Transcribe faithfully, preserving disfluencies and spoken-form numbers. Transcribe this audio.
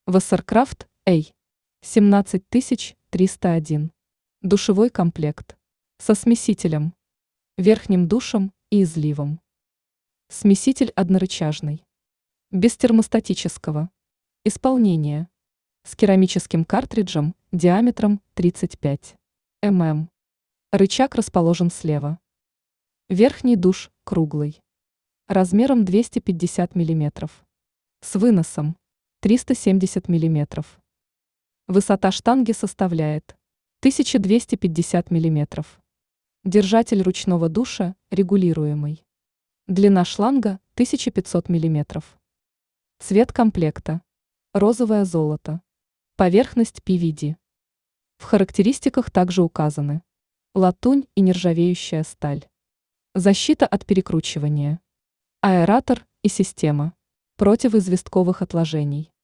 Вассеркрафт A семнадцать тысяч триста один. Душевой комплект. Со смесителем, верхним душем и изливом. Смеситель однорычажный. Без термостатического исполнения. С керамическим картриджем диаметром тридцать пять миллиметров. Рычаг расположен слева. Верхний душ круглый. Размером двести пятьдесят миллиметров. С выносом триста семьдесят миллиметров. Высота штанги составляет тысяча двести пятьдесят миллиметров. Держатель ручного душа регулируемый. Длина шланга тысяча пятьсот миллиметров. Цвет комплекта розовое золото. Поверхность пи ви ди. В характеристиках также указаны латунь и нержавеющая сталь. Защита от перекручивания. Аэратор и система противоизвестковых отложений.